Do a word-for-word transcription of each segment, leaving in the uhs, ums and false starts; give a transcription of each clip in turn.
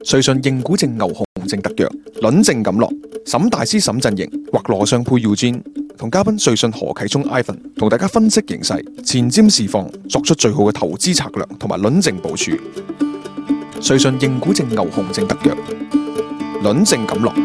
瑞信認股證牛熊證特約，輪證錦落，沈大師沈陣營或羅尚佩耀尊同嘉賓瑞信何啟聰 Ivan 同大家分析形勢，前瞻市況，作出最好嘅投資策略同埋輪證部署。瑞信認股證牛熊證特約，輪證錦落。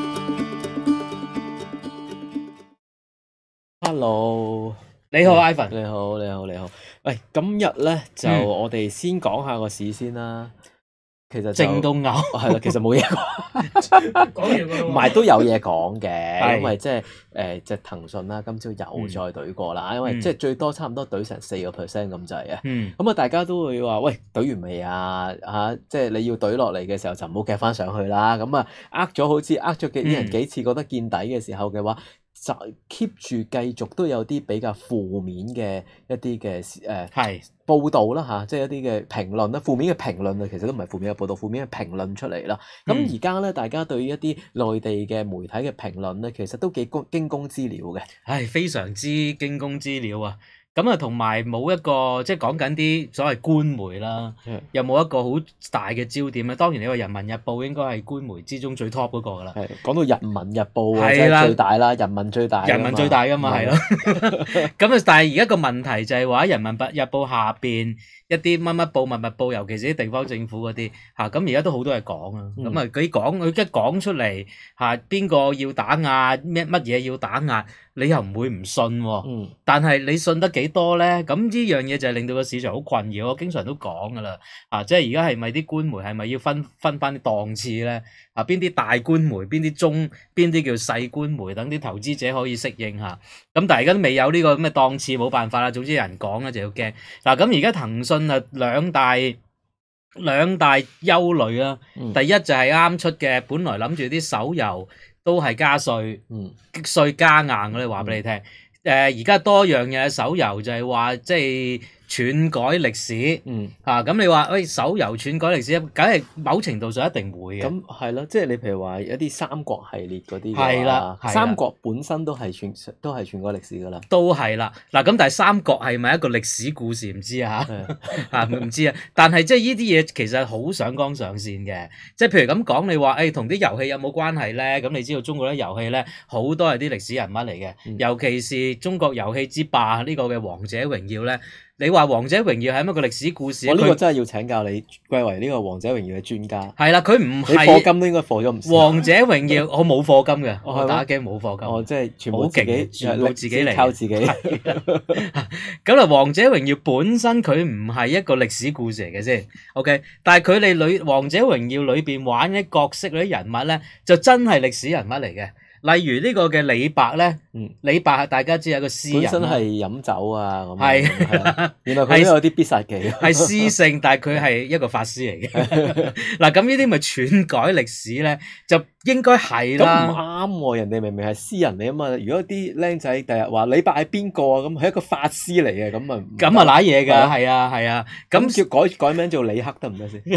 Hello， 你好 Ivan， 你好，你好，你好。喂，今日咧就我哋先講下個市先啦。其實靜到嘔， 係啦，其實冇嘢講， 講完㗎啦。 唔係都有嘢講嘅， 係因為即係誒，即係騰訊啦，今朝又再懟過啦，因為即係最多差唔多懟成四個 percent 咁滯啊。 嗯， 咁啊，大家都會話：喂，懟完未啊？嚇，即係你要懟落嚟嘅時候就唔好夾翻上去啦。咁啊，呃咗好似呃咗幾啲人幾次，覺得見底嘅時候嘅話，就 keep 住繼續都有啲比較負面嘅一啲嘅誒係報導啦嚇，即係一啲嘅評論啦，負面嘅評論啊，其實都唔係負面嘅報導，負面嘅評論出嚟啦。咁而家咧，大家對於一啲內地嘅媒體嘅評論咧，其實都幾公驚弓之鳥嘅， 係非常之驚弓之鳥啊！咁啊，同埋冇一個即係講緊啲所謂官媒啦，又冇一個好大嘅焦點咧。當然你話《人民日報》應該係官媒之中最 top 嗰個㗎啦。係講到《人民日報》啊，真係最大啦，人民最大， 人民最大㗎嘛，係咯。咁啊，但係而家個問題就係話《人民日報》下邊一啲乜乜報、乜乜報，尤其是啲地方政府嗰啲嚇，咁而家都好多嘢講啊。咁啊，佢講佢一講出嚟嚇，邊個要打壓咩乜嘢要打壓，你又唔會唔信喎。嗯。但係你信得幾多咧？咁呢樣嘢就係令到個市場好困擾。我經常都講噶啦，啊，即係而家係咪啲官媒係咪要分分翻啲檔次咧？啊，邊啲大官媒，邊啲中，邊啲叫細官媒，等啲投資者可以適應下。咁但係而家都未有呢個咁嘅檔次，冇辦法啦。總之有人講咧就要驚。嗱，咁而家騰訊啊兩大兩大憂慮啦。嗯、第一就係啱出嘅，本來諗住啲手遊都係加稅，嗯，激稅加硬嘅咧，話俾你聽。誒而家多樣嘢手遊就係話即係篡改歷史，嗯嚇咁、啊、你話喂手遊篡改歷史，梗係某程度上一定會嘅。 咁係咯，即係你譬如話一啲三國系列嗰啲， 係啦， 三國本身都係篡都係篡改歷史噶啦， 都係啦。嗱咁但係三國係咪一個歷史故事唔知啊嚇唔知啊。但係即係呢啲嘢其實好上綱上線嘅，即係譬如咁講，你話誒同啲遊戲有冇關係咧？咁你知道中國啲遊戲咧好多係啲歷史人物嚟嘅，嗯、尤其是中國遊戲之霸呢個嘅《王者榮耀》咧。你話《王者榮耀》係乜個歷史故事？ 我呢個真係要請教你，歸為呢個《王者榮耀》嘅專家。 係啦，佢唔係課金都應該課咗唔少。《 王者榮耀》我冇課金嘅，我打機冇課金。 哦，即係全部自己， 全部自己嚟， 靠自己。咁啊，《王者榮耀》本身佢唔係一個歷史故事嚟嘅先，OK。但係佢哋裏《王者榮耀》裏邊玩嘅角色嗰啲人物咧，就真係歷史人物嚟嘅。例如呢個嘅李白咧，嗯、李白係大家知係個詩人， 本身係飲酒啊，咁係係原來佢都有啲必殺技， 係詩聖，但係佢係一個法師嚟嘅。嗱，咁呢啲咪篡改歷史咧，就應該係啦。 咁唔啱喎，人哋明明係詩人嚟啊嘛。如果啲僆仔第日話李白係邊個啊？咁係一個法師嚟嘅，咁啊咁啊瀨嘢㗎，係啊係啊。咁叫改改名做李克得唔得先？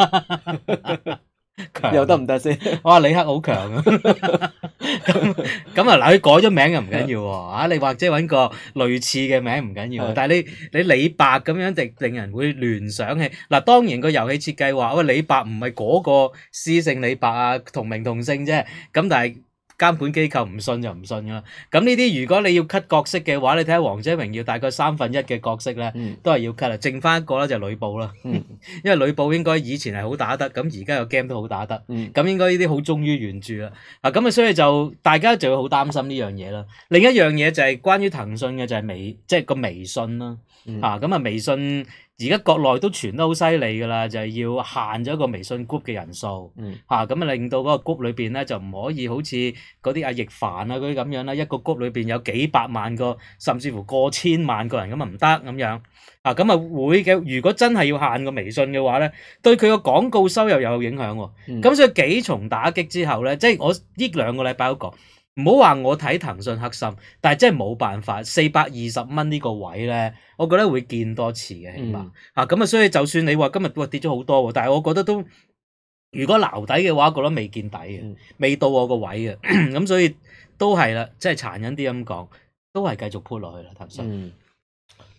強又得唔得先？ 哇，李克好強啊！咁咁啊，嗱，佢改咗名又唔緊要喎，啊，你或者揾個類似嘅名唔緊要，的但係你你李白咁樣，定令人會聯想起嗱。當然個遊戲設計話喂，李白唔係嗰個詩聖李白啊，同名同姓啫。咁但係監管機構唔信就唔信噶啦。咁呢啲如果你要 cut 角色嘅話，你睇下《王者榮耀》大概三分一嘅角色咧，嗯、都係要 cut 啦，剩翻一個咧就呂布啦。嗯、因為呂布應該以前係好打得，咁而家個 game 都好打得，咁、嗯、應該呢啲好忠於原著啦。啊，咁啊，所以就大家就會好擔心呢樣嘢啦。另一樣嘢就係關於騰訊嘅就係微，即係個微信啦。嗯、啊，咁啊，微信。而家國內都傳得好犀利㗎啦，就係、是、要限咗一個微信 group 嘅人數，嚇咁、嗯、啊令到嗰個 group 裏邊咧就唔可以好似嗰啲阿易凡啊嗰啲咁樣啦，一個 group 裏邊有幾百萬個，甚至乎過千萬個人咁啊唔得咁樣，啊咁啊會嘅。如果真係要限個微信嘅話咧，對佢個廣告收入又有影響喎。咁、嗯、所以幾重打擊之後咧，即係我呢兩個禮拜都講。唔好話我睇騰訊黑心，但係真係冇辦法，四百二十蚊呢個位咧，我覺得會見多次嘅，起碼、嗯、啊咁啊，所以就算你話今日哇跌咗好多，但係我覺得都如果撈底嘅話，覺得未見底嘅，嗯、未到我個位嘅，咁所以都係啦，即係殘忍啲咁講，都係繼續 put 落去啦，騰訊。嗯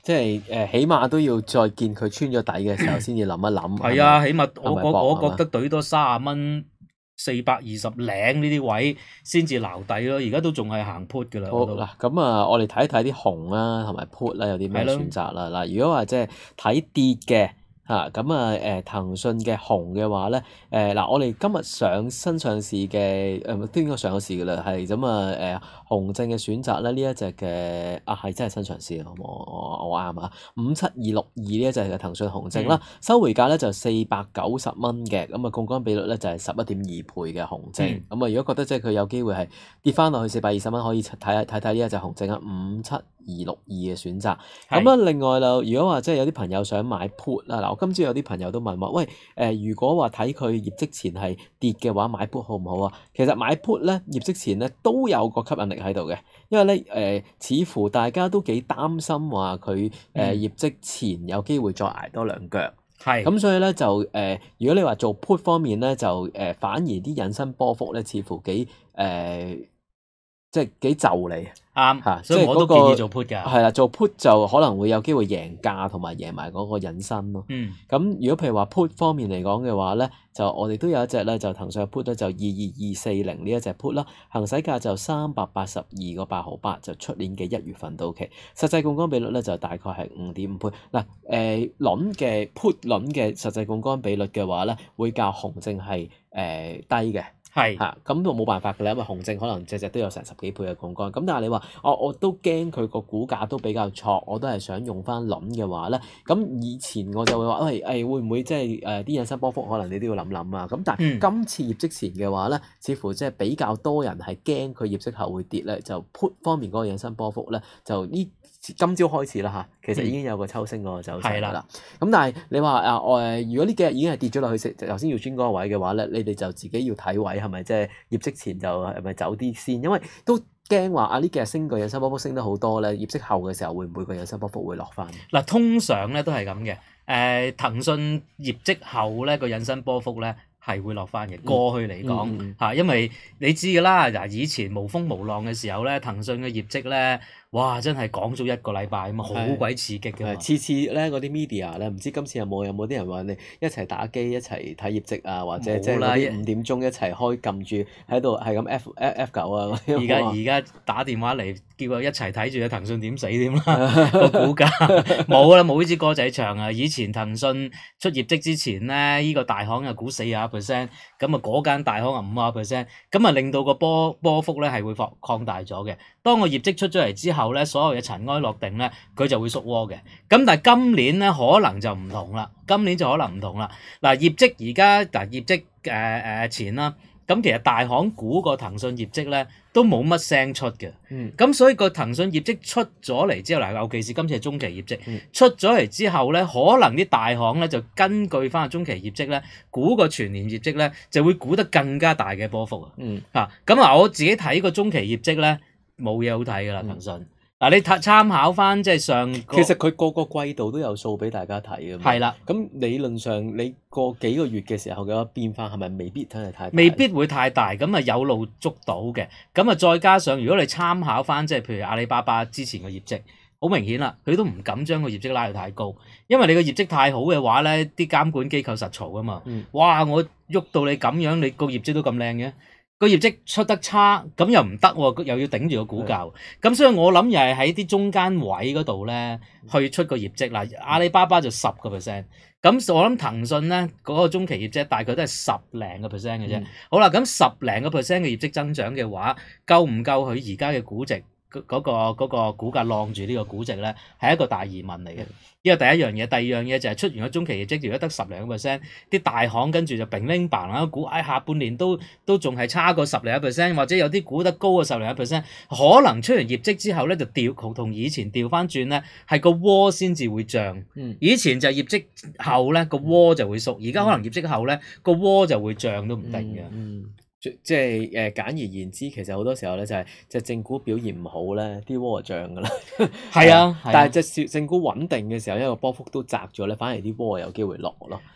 即係誒、呃，起碼都要再見佢穿咗底嘅時候，先至諗一諗。 係啊，起碼我係咪搏我我覺得懟多三十蚊。四百二十零呢啲位先至撈底咯，而家都仲係行 put 噶啦。 好嗱，咁啊，我哋睇一睇啲紅啦，同埋 put 啦，有啲咩選擇啦。嗱，如果話即係睇跌嘅嚇，咁啊誒騰訊嘅紅嘅話咧，誒、呃、嗱，我哋今日上新上市嘅誒都應該上咗市噶啦，係咁啊誒紅證嘅選擇咧，呢一隻嘅啊係真係新上市啊，好冇我我啱啊，五七二六二呢一隻嘅騰訊紅證啦，嗯、收回價咧就四百九十蚊嘅，咁啊槓桿比率咧就係十一點二倍嘅紅證，咁啊、嗯、如果覺得即係佢有機會係跌翻落去四百二十蚊，可以睇睇睇呢一隻紅證啊，五七二六二嘅選擇。咁啊是另外就如果話即係有啲朋友想買 put 啦，嗱我今朝有啲朋友都問話，喂誒、呃、如果話睇佢業績前係跌嘅話，買 put 好唔好啊？其實買 put 咧業績前咧都有個吸引力喺度嘅，因為咧誒、呃、似乎大家都幾擔心話佢誒業績前有機會再捱多兩腳。係咁是所以咧就誒、呃、如果你話做 put 方面咧就誒、呃、反而啲引伸波幅咧似乎幾誒、呃、即係幾就嚟。啱嚇，所以我都建議做 put 㗎。係啦，做 put 就可能會有機會贏價同埋贏埋嗰個引申咯。嗯。咁如果譬如話 put 方面嚟講嘅話咧，就我哋都有一隻咧，就騰訊嘅 put 咧就二二二四零呢一隻 put 啦，行使價就三百八十二個八毫八，就出年嘅一月份到期，實際槓桿比率咧就大概係五點五倍。嗱、呃，誒輪嘅 put 輪嘅實際槓桿比率嘅話咧，會較紅證係誒低嘅。係嚇，咁都冇辦法嘅啦，因為紅證可能隻隻都有成十幾倍嘅槓桿，咁但係你話，我我都驚佢個股價都比較錯，我都係想用翻輪嘅話咧，咁以前我就會話，喂誒會唔會即係誒啲引伸波幅可能你都要諗諗啊，咁但係今次業績前嘅話咧，似乎即係比較多人係驚佢業績後會跌咧，就 put 方面嗰個引伸波幅咧，就呢今朝開始啦嚇，其實已經有個抽升嗰個走勢㗎啦。咁、嗯、但係你話啊誒，如果呢幾日已經係跌咗落去，頭先要穿嗰個位嘅話咧，你哋就自己要睇位係咪即係業績前就係咪走啲先？因為都驚話啊呢幾日升個引伸波幅升得好多咧，業績後嘅時候會唔會個引伸波幅會落翻？嗱，通常咧都係咁嘅。誒、呃，騰訊業績後咧個引伸波幅咧係會落翻嘅。過去嚟講嚇，嗯嗯、因為你知㗎啦，嗱以前無風無浪嘅時候咧，騰訊嘅業績咧。哇！真係講咗一個禮拜啊嘛，好鬼刺激嘅。次次咧嗰啲 media 咧，唔知今次有冇有冇啲人話你一齊打機一齊睇業績啊，或者即係嗰啲五點鐘一齊開撳住喺度係咁 F F F 九啊。而家而家打電話嚟叫佢一齊睇住啊騰訊點死點啦個股價冇啦，冇呢支歌仔唱啊！以前騰訊出業績之前咧，呢、這個大行啊估四十 percent，咁啊嗰間大行啊五十 percent，咁啊令到個波波幅咧係會擴擴大咗嘅。當個業績出咗嚟之後咧，所有嘢塵埃落定咧，佢就會縮窩嘅。咁但係今年咧可能就唔同啦，今年就可能唔同啦。嗱，業績而家嗱業績誒誒、呃、前啦，咁其實大行估個騰訊業績咧都冇乜聲出嘅。嗯。咁所以個騰訊業績出咗嚟之後，嗱尤其是今次係中期業績、嗯、出咗嚟之後咧，可能啲大行咧就根據翻個中期業績咧，估個全年業績咧就會估得更加大嘅波幅啊。嗯。嚇，咁啊我自己睇個中期業績咧。冇嘢好睇㗎啦，騰訊。嗱，你睇參考翻即係上個，其實佢個個季度都有數俾大家睇㗎嘛。係啦的，咁理論上你過幾個月嘅時候嘅變化係咪未必真係太大？未必會太大，咁啊有路捉到嘅。咁啊再加上如果你參考翻即係譬如阿里巴巴之前嘅業績，好明顯啦，佢都唔敢將個業績拉到太高，因為你個業績太好嘅話咧，啲監管機構實嘈㗎嘛。嗯、哇！我喐到你咁樣，你個業績都咁靚嘅。個業績出得差，咁又唔得喎，又要頂住個股價，咁的所以我諗又係喺啲中間位嗰度咧，去出個業績啦。阿里巴巴就十個 percent，咁我諗騰訊咧嗰個中期業績大概都係十零個 percent 嘅啫。嗯、好啦，咁十零個 percent 嘅業績增長嘅話，夠唔夠佢而家嘅估值？嗰、嗰個嗰、嗰個股價晾住呢個估值咧，係一個大疑問嚟嘅。呢個第一樣嘢，第二樣嘢就係出完咗中期業績，如果得十零個 percent，啲大行跟住就乒鈴嘭啦，估唉下半年都都仲係差過十零個 percent，或者有啲估得高過十零個 percent，可能出完業績之後咧就調同以前調翻轉咧，係個窩先至會漲。嗯，以前就係業績後咧個窩就會縮，而家可能業績後咧個窩就會漲都唔定嘅。嗯。嗯即係誒簡而言之，其實好多時候咧就係隻正股表現唔好咧，啲窩就漲噶啦。係啊，但係隻正股穩定嘅時候，因為個波幅都窄咗咧，反而啲窩有機會落咯。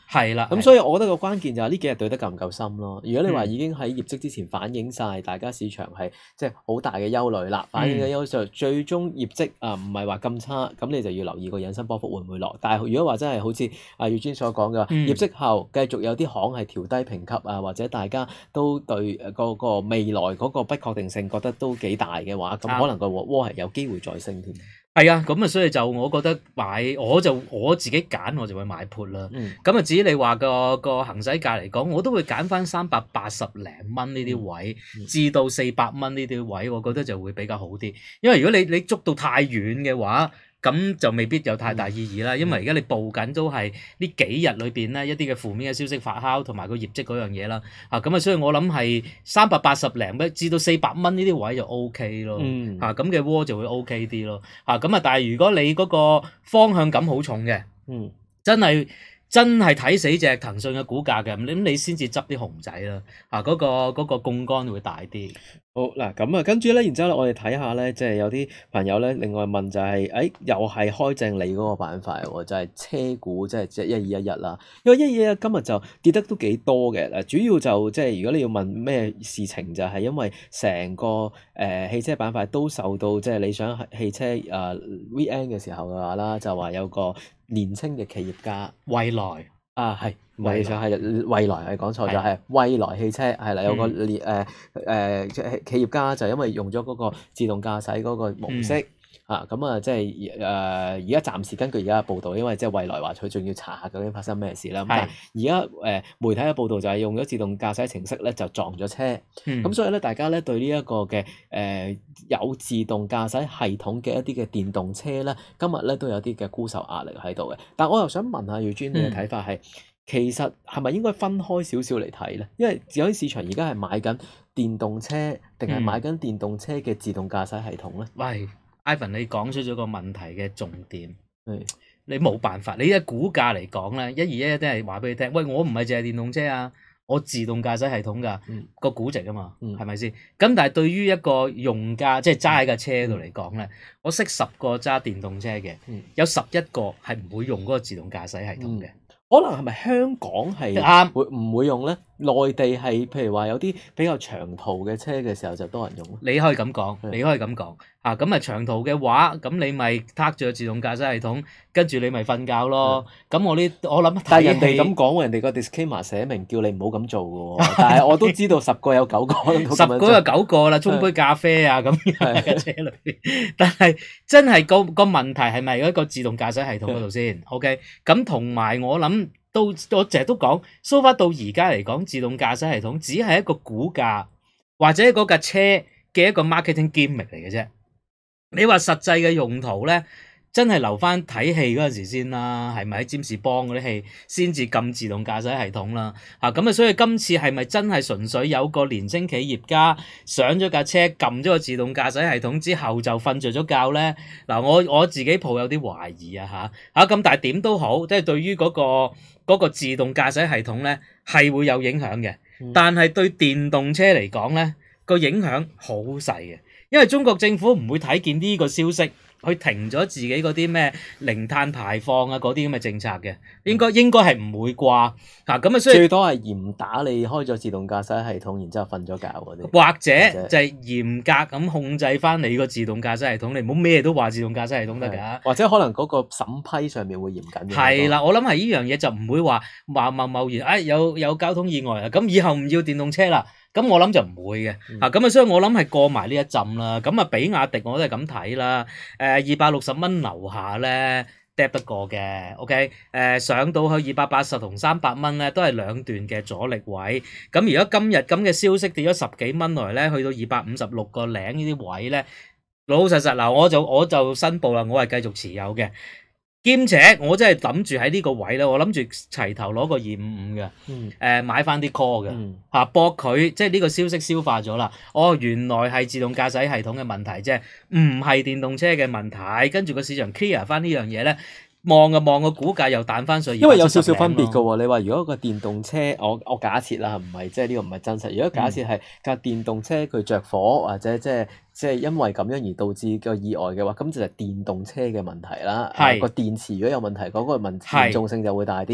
係啦， 咁所以我覺得個關鍵就係呢幾日對得夠唔夠深咯。如果你話已經喺業績之前反映晒，大家市場係即係好大嘅憂慮啦，反映嘅憂慮就最終業績啊唔係話咁差，咁你就要留意個引伸波幅會唔會落。但係如果話真係好似阿月尊所講嘅話， 嗯業績後繼續有啲行係調低評級啊，或者大家都對誒嗰個未來嗰個不確定性覺得都幾大嘅話，咁啱可能個窩係有機會再升添。 係啊，咁啊，所以就我覺得買，我就我自己揀，我就會買 put 啦。 嗯咁啊，至於你話個個行使價嚟講，我都會揀翻三百八十零蚊呢啲位， 嗯嗯至到四百蚊呢啲位，我覺得就會比較好啲。因為如果你你捉到太遠嘅話，咁就未必有太大意義啦。因為而家你報緊都係呢幾日裏邊咧一啲嘅負面嘅消息發酵，同埋個業績嗰樣嘢啦。啊，咁啊，所以我諗係三百八十零蚊至到四百蚊呢啲位就 O K 咯。 嗯嚇咁嘅窩就會 O K 啲咯。嚇咁啊，但係如果你嗰個方向感好重嘅， 嗯。 真係真係睇死隻騰訊嘅股價嘅，咁你先至執啲熊仔啦。啊，嗰、個嗰、個槓桿會大啲。 好嗱，咁啊，跟住咧，然之後咧，我哋睇下咧，即係有啲朋友咧，另外問就係、誒，又係開正你嗰個板塊喎，就係、車股，即係即係一二一一啦。因為一二一一今日就跌得都幾多嘅，嗱，主要就即係如果你要問咩事情，就係因為成個誒、呃、汽車板塊都受到即係理想汽車誒、呃、V N 嘅時候嘅話啦，就話有個年青嘅企業家。 蔚來啊，係，唔係蔚來就係蔚來，係講錯咗， 係係蔚來汽車係啦，有個嗯列誒誒即係企業家就因為用咗嗰個自動駕駛嗰個模式。 嗯啊，咁啊，即係誒，而家暫時根據而家嘅報道，因為即係蔚來話佢仲要查下究竟發生咩事啦。咁但係而家誒媒體嘅報道就係用咗自動駕駛程式咧，就撞咗車。咁、 嗯所以咧，大家咧對呢一個嘅誒、呃、有自動駕駛系統嘅一啲嘅電動車咧，今日咧都有啲嘅沽售壓力喺度嘅。但我又想問下耀尊你嘅睇法係，其實係咪應該分開少少嚟睇咧？因為自由市場而家係買緊電動車，定係買緊電動車嘅自動駕駛系統咧？ 喂，Ivan，你講出咗個問題嘅重點。 係你冇辦法，你嘅股價嚟講咧，一二一一都係話俾你聽，喂，我唔係淨係電動車啊，我自動駕駛系統㗎， 嗯個估值啊嘛， 嗯係咪先？咁但係對於一個用家，即係揸喺架車度嚟講咧，我識十個揸電動車嘅， 嗯有十一個係唔會用嗰個自動駕駛系統嘅。 可能係咪香港係啱會唔會用咧？內地係譬如話有啲比較長途嘅車嘅時候就多人用咯。 你可以咁講， 嗯你可以咁講啊！咁啊長途嘅話，咁你咪撻住個自動駕駛系統，跟住你咪瞓覺咯。咁、我呢，我諗但係人哋睇戲咁講喎，人哋個 disclaimer 寫明叫你唔好咁做嘅喎。但係我都知道十個有九個都咁樣做十個有九個啦，沖杯咖啡啊咁樣喺架車裏邊。但係真係個個問題係咪喺一個自動駕駛系統嗰度先？OK，咁同埋我諗都我成日都講，so far到而家嚟講，自動駕駛系統只係一個股價或者嗰架車嘅一個 marketing gimmick 嚟嘅啫。你話實際嘅用途咧？真係留翻睇戲嗰陣時先啦，係咪喺占士邦嗰啲戲先至撳自動駕駛系統啦？嚇咁啊，所以今次係咪真係純粹有個年青企業家上咗架車撳咗個自動駕駛系統之後就瞓着咗覺咧？嗱，我我自己抱有啲懷疑啊嚇嚇咁，但係點都好，即係對於嗰個嗰個自動駕駛系統咧係會有影響嘅，但係對電動車嚟講咧個影響好細嘅，因為中國政府唔會睇見呢個消息。佢停咗自己嗰啲咩零碳排放啊嗰啲咁嘅政策嘅，應該應該係唔會啩嚇咁啊，所以最多係嚴打你開咗自動駕駛系統，然之後瞓咗覺嗰啲， 或者就係嚴格咁控制翻你個自動駕駛系統，你唔好咩都話自動駕駛系統得㗎， 或者可能嗰個審批上面會嚴謹啲。 係啦，我諗係呢樣嘢就唔會話話貿貿然，哎有有交通意外啊，咁以後唔要電動車啦。咁我諗就唔會嘅， 嗯、 啊咁啊，所以我諗係過埋呢一陣啦。咁啊，比亞迪我都係咁睇啦。誒二百六十蚊樓下咧，跌得過嘅。OK，誒、呃、上到去二百八十同三百蚊咧，都係兩段嘅阻力位。咁如果今日咁嘅消息跌咗十幾蚊落嚟咧，去到二百五十六個零呢啲位咧，老老實實嗱，我就我就申報啦，我係繼續持有嘅。兼且我真係諗住喺呢個位咧，我諗住齊頭攞個二五五嘅，誒、 嗯呃、買翻啲 call 嘅， 嗯、 嚇搏佢，即係呢個消息消化咗啦。哦，原來係自動駕駛系統嘅問題啫，唔係電動車嘅問題。跟住個市場 clear 翻呢樣嘢咧，望啊望個股價又彈翻上， 因為有少少分別嘅喎。你話如果個電動車，我我假設啦，唔係即係呢個唔係真實。如果假設係架電動車佢着火或者即係。即係因為咁樣而導致個意外嘅話，咁就係電動車嘅問題啦。 係個電池如果有問題，嗰、嗰個問題嚴重性就會大啲。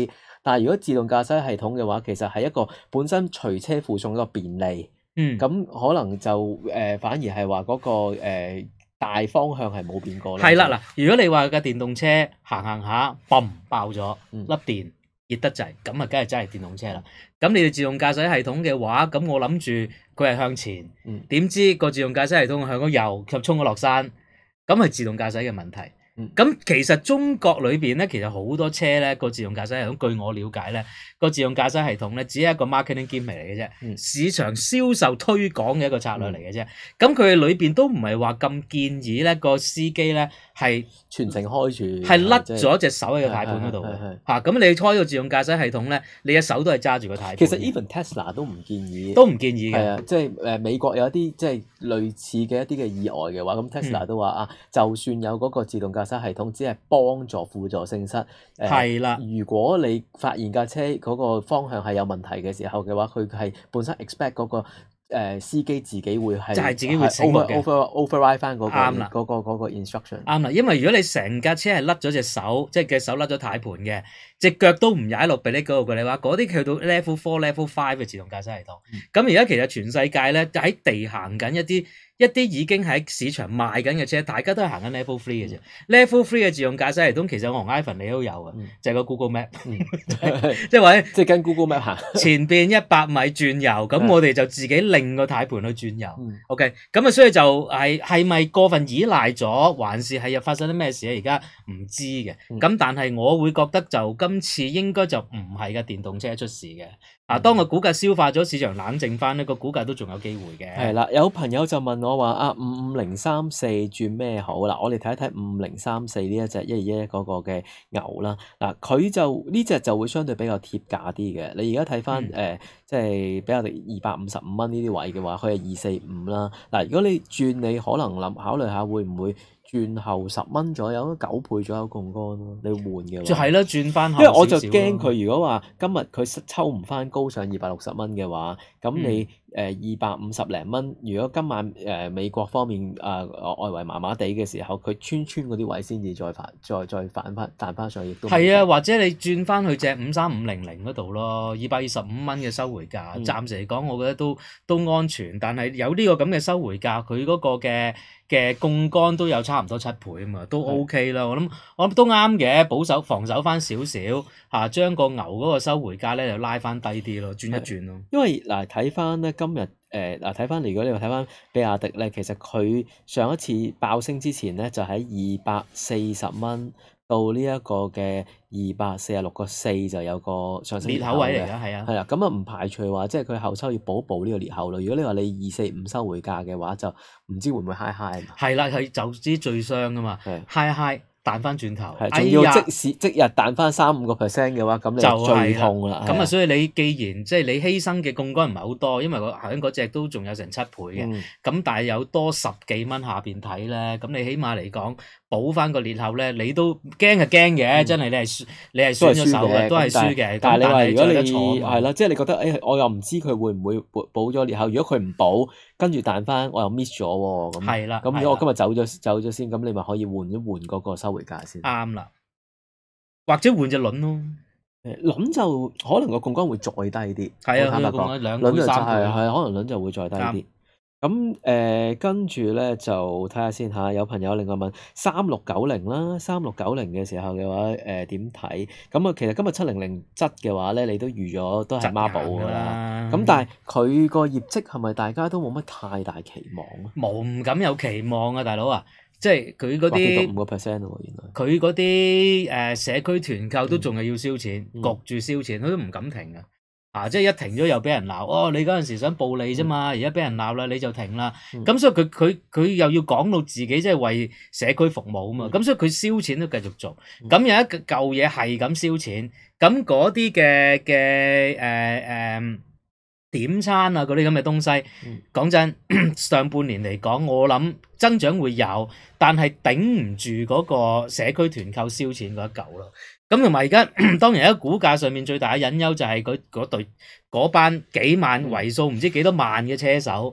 但係如果自動駕駛系統嘅話，其實係一個本身隨車附送一個便利， 嗯， 咁可能就誒、呃、反而係話嗰個、呃、大方向係冇變過啦。 係啦，嗱，如果你話架電動車行行下，嘣爆咗， 嗯粒電熱得滯，咁啊，梗係真係電動車啦。咁你哋自動駕駛系統嘅話，咁我諗住佢係向前，點、 嗯、 知個自動駕駛系統向咗右，及衝咗落山，咁係自動駕駛嘅問題。咁、嗯、其實中國裏邊咧，其實好多車咧個自動駕駛系統，據我了解咧，個自動駕駛系統咧只係一個 marketing game 嚟嘅啫， 嗯、 市場銷售推廣嘅一個策略嚟嘅啫。咁佢哋裏邊都唔係話咁建議咧個司機咧係全程開住， 係甩咗隻手喺個軚盤嗰度嚇。咁你開個自動駕駛系統咧，你隻手都係揸住個軚盤。 其實 even Tesla 都唔建議， 都唔建議嘅。 係啊，即係誒美國有一啲即係類似嘅一啲嘅意外嘅話，咁 Tesla 都話啊，嗯、就算有嗰個自動駕駛系統，只係幫助輔助性質。 係啦， 如果你發現架車嗰個方向係有問題嘅時候嘅話，佢係本身 expect 嗰個誒司機自己會係就係自己會醒目嘅 over override 翻嗰個啱啦嗰個嗰個 instruction。 啱啦，因為如果你成架車係甩咗隻手，即係嘅手甩咗軚盤嘅，隻腳都唔踩落俾你嗰度嘅，你話嗰啲去到 level four、level five 嘅自動駕駛系統。咁而家其實全世界咧喺地行緊一啲。一啲已經喺市場賣緊嘅車，大家都係行緊 level three 嘅啫。level three 嘅自動駕駛系統，其實我同 Ivan 你都有嘅， 嗯、就係個 Google Map， 嗯、 即係話咧， 即係跟 Google Map 行前邊一百米轉右，咁我哋就自己擰個軚盤去轉右。 嗯、 OK，咁啊，所以就係係咪過分依賴咗，還是係又發生啲咩事咧？而家唔知嘅。咁、嗯、但係我會覺得就今次應該就唔係嘅電動車出事嘅。啊，當個股價消化咗，市場冷靜翻呢個股價都仲有機會嘅。 係啦，有朋友就問我話啊，五五零三四轉咩好啦？我哋睇一睇五零三四呢一隻一二一一嗰個嘅牛啦。嗱，佢就呢隻就會相對比較貼價啲嘅。你而家睇翻誒，即係比較二百五十五蚊呢啲位嘅話，佢係二四五啦。嗱，如果你轉，你可能諗考慮下會唔會？轉後十蚊左右，九倍左右槓桿咯。你換嘅話， 就係啦，轉翻。 因為我就驚佢，如果話今日佢抽唔翻高上二百六十蚊嘅話，咁你誒二百五十零蚊，如果今晚誒、呃、美國方面誒、呃、外圍麻麻地嘅時候，佢穿穿嗰啲位先至再反，再再反翻彈翻上，亦都係啊。或者你轉翻去隻五三五零零嗰度咯，二百二十五蚊嘅收回價，嗯、暫時嚟講，我覺得都都安全。但係有呢個咁嘅收回價，佢嗰個嘅嘅槓桿都有差唔多七倍啊嘛，都 OK 啦。我諗我諗都啱嘅，保守防守翻少少嚇，將個牛嗰個收回價咧就拉翻低啲咯，轉一轉咯。 因為嗱睇翻咧今日誒嗱睇翻，如果你話睇翻比亞迪咧，其實佢上一次爆升之前咧就喺二百四十蚊到呢一個嘅二百四十六個四就有個上升裂口位嚟㗎，係啊，係啊，咁啊唔排除話即係佢後抽要補補呢個裂口咯。如果你話你二四五收回價嘅話，就唔知會唔會 high high 啊？ 係啦，係就知最傷㗎嘛，high high。彈翻轉頭， 仲要即時即日彈翻三五個 percent 嘅話，咁你就最痛啦。 咁啊，所以你既然即係你犧牲嘅槓桿唔係好多，因為個頭先嗰隻都仲有成七倍嘅，咁、嗯、但係有多十幾蚊下邊睇咧，咁你起碼嚟講補翻個裂口咧，你都驚係驚嘅，嗯、真係你係你係損咗手嘅，都係輸嘅。 但係你話如果你係啦，即係你覺得誒、哎，我又唔知佢會唔會補咗裂口，如果佢唔補。跟住彈翻，我又 miss 咗喎，咁係啦。 咁如果我今日走咗走咗先，咁你咪可以換一換嗰個收回價先。 啱啦，或者換隻輪咯。 誒輪就可能個槓桿會再低啲。 係啊， 佢個槓桿兩倍倍三倍。 係係可能輪就會再低啲。咁誒跟住咧就睇下先嚇，有朋友另外問三六九零啦，三六九零嘅時候嘅話誒點睇？咁啊其實今日七零零質嘅話咧，你都預咗都係孖寶㗎啦。咁但係佢個業績係咪大家都冇乜太大期望啊？ 冇，唔敢有期望啊，大佬啊！即係佢嗰啲五個 percent 喎，原來佢嗰啲誒社區團購都仲係要燒錢， 嗯、 焗住燒錢，佢都唔敢停啊！啊！即係一停咗又俾人鬧，哦！你嗰陣時想暴利啫嘛，而家俾人鬧啦，你就停啦。咁、嗯、所以佢佢佢又要講到自己即係為社區服務啊嘛。咁、嗯、所以佢燒錢都繼續做。咁、嗯、有一嚿嘢係咁燒錢，咁嗰啲嘅嘅誒誒點餐啊嗰啲咁嘅東西，講、嗯、真，上半年嚟講，我諗增長會有，但係頂唔住嗰個社區團購燒錢嗰一嚿咯。咁同埋而家當然喺股價上面最大嘅隱憂就係佢嗰隊嗰班幾萬為數唔知幾多萬嘅車手，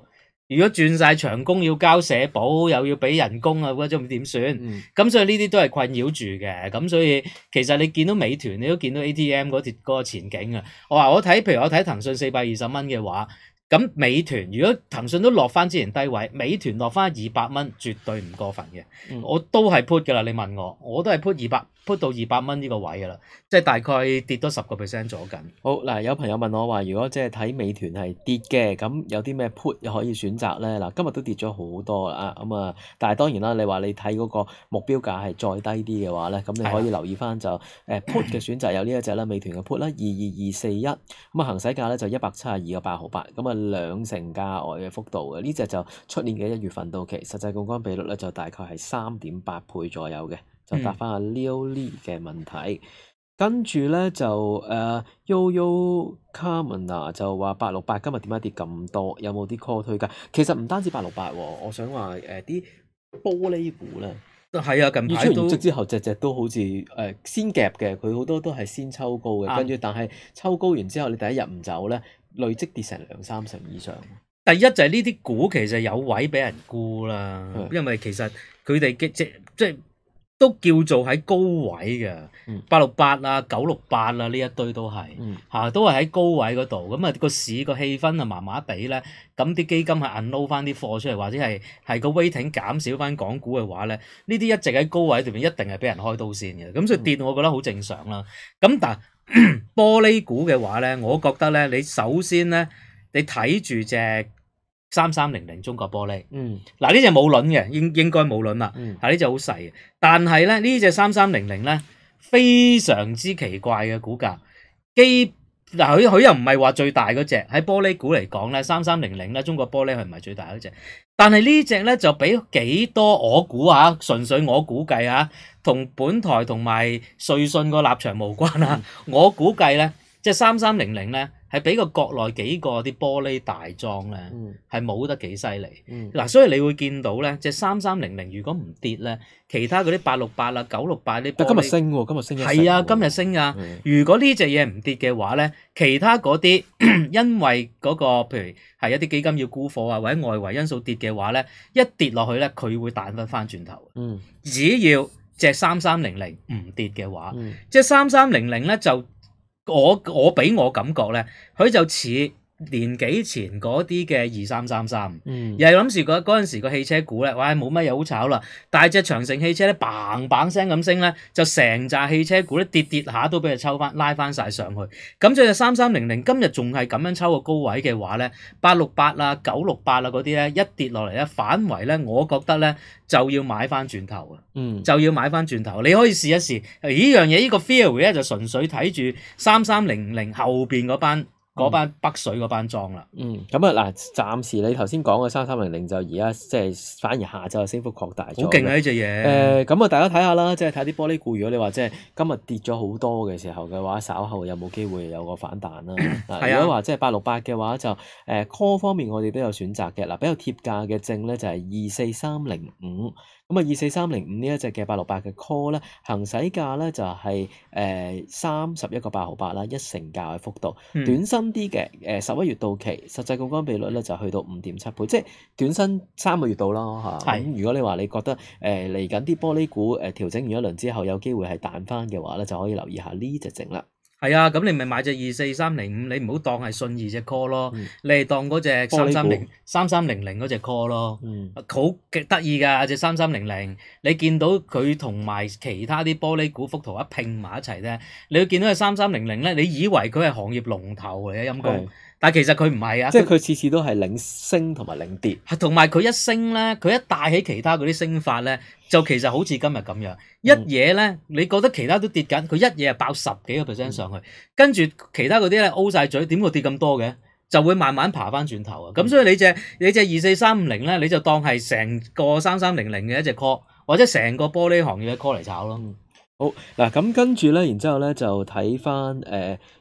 如果轉晒長工要交社保，又要俾人工啊，嗰種點算？咁、 嗯、 所以呢啲都係困擾住嘅。咁所以其實你見到美團，你都見到 A T M 嗰條嗰個前景啊。我話我睇，譬如我睇騰訊四百二十蚊嘅話。咁美團如果騰訊都落翻之前低位，美團落翻二百蚊，絕對唔過分嘅。嗯、我都係 put 噶啦，你問我，我都係 put 二百 put 到二百蚊呢個位噶啦，即係大概跌多十個 percent 左緊。 好嗱，有朋友問我話，如果即係睇美團係跌嘅，咁有啲咩 put 可以選擇咧？嗱，今日都跌咗好多啦，咁啊，但係當然啦，你話你睇嗰個目標價係再低啲嘅話咧，咁你可以留意翻就誒 put 嘅選擇有呢一隻啦，美團嘅 put 啦，二二二四一，咁啊行使價咧就一百七十二個八毫八，咁啊。兩成價外嘅幅度嘅呢隻就出年嘅一月份到期，實際槓桿比率咧就大概係三點八倍左右嘅，就答翻阿 Leo Lee 嘅問題。嗯、跟住咧就誒 Yoyo Carmona 就話八六八今日點解跌咁多？有冇啲 call 推介？其實唔單止八六八喎，我想話誒啲玻璃股咧。 係啊，近排都出完業績之後，隻隻都好似誒、呃、先夾嘅，佢好多都係先抽高嘅，跟住、嗯、但係抽高完之後，你第一日唔走咧，累積跌成兩三成以上。 第一就係呢啲股其實有位俾人沽啦，的因為其實佢哋嘅即即都叫做喺高位嘅，八六八啊、九六八啊呢一堆都係嚇、嗯啊，都係喺高位嗰度。咁啊個市個氣氛啊麻麻地咧，咁啲基金係 unload 翻啲貨出嚟，或者係係個 weighting 減少翻港股嘅話咧，呢啲一直喺高位入邊一定係俾人開刀先嘅。咁所以跌，我覺得好正常啦。咁但玻璃股嘅話咧，我覺得咧，你首先咧，你睇住隻三三零零中國玻璃，嗯，嗱呢隻冇輪嘅，應應該冇輪啦，嗯，係呢隻好細嘅，但係咧呢隻三三零零咧非常之奇怪嘅股價，基嗱佢佢又唔係話最大嗰隻，喺玻璃股嚟講咧，三三零零咧中國玻璃佢唔係最大嗰隻，但係呢隻咧就俾幾多我估下，純粹我估計啊，同本台同埋瑞信個立場無關啊，嗯、我估計咧即係三三零零咧。係俾個國內幾個啲玻璃大莊咧，係冇、嗯、得幾犀利。嗱、嗯，所以你會見到咧，隻三三零零如果唔跌咧，其他嗰啲八六八啊、九六八啲玻璃， 今日升喎，今日升一成。 係啊，今日升啊。嗯、如果呢隻嘢唔跌嘅話咧，其他嗰啲因為嗰、嗰個譬如係一啲基金要沽貨啊，或者外圍因素跌嘅話咧，一跌落去咧，佢會彈翻翻轉頭。嗯，只要隻三三零零唔跌嘅話，隻三三零零咧就。我我俾我感覺咧，佢就似年幾前嗰啲嘅二三三三，又係諗住嗰嗰陣時個汽車股咧，哇冇乜嘢好炒啦，但係隻長城汽車咧嘭嘭聲咁升咧，就成紮汽車股咧跌跌下都俾佢抽翻拉翻晒上去。咁就係三三零零今日仲係咁樣抽個高位嘅話咧，八六八啊、九六八啊嗰啲咧一跌落嚟咧反為咧，我覺得咧就要買翻轉頭啊，嗯、就要買翻轉頭。你可以試一試呢樣嘢，呢、呢個 theory 咧就純粹睇住三三零零後邊嗰班。嗰班北水嗰班莊啦， 嗯，咁啊嗱，暫時你頭先講嘅三三零零就而家即係反而下晝升幅擴大咗， 好勁啊呢隻嘢。 誒，咁啊、呃、大家睇下啦，即係睇啲玻璃股。如果你話即係今日跌咗好多嘅時候嘅話，稍後有冇機會有個反彈啦？啊、如果話即係八六八嘅話，就誒、呃、call 方面我哋都有選擇嘅。嗱，比較貼價嘅正咧就係二四三零五。咁啊，二四三零五呢一隻嘅八六八嘅 call 咧，行使價咧就係誒三十一個八毫八啦，一成價嘅幅度，嗯、短身啲嘅誒十一月到期，實際槓桿比率咧就去到五點七倍，即係短身三個月到啦嚇。咁是如果你話你覺得誒嚟緊啲玻璃股誒、呃、調整完一輪之後有機會係彈翻嘅話咧，就可以留意下呢隻整啦。 係啊，咁你咪買隻二四三零五，你唔好當係信義隻 call 咯，嗯、你係當嗰隻三三零三三零零嗰隻 call 咯，嗯、好得意㗎隻三三零零，你見到佢同埋其他啲玻璃股幅圖一拼埋一齊咧，你會見到隻三三零零咧，你以為佢係行業龍頭嚟嘅陰公。但係其實佢唔係啊， 即係佢次次都係領升同埋領跌， 同埋佢一升咧，佢一帶起其他嗰啲升法咧，就其實好似今日咁樣，嗯、一嘢咧，你覺得其他都跌緊，佢一嘢係爆十幾個 percent 上去，嗯、跟住其他嗰啲咧 O 晒嘴，點會跌咁多嘅？就會慢慢爬翻轉頭啊！咁、嗯、所以你隻你隻二四三五零咧，你就當係成個三三零零嘅一隻 call，或者成個玻璃行業嘅 call 嚟炒咯。 嗯、好嗱，咁跟住咧，然之後咧就睇翻誒。呃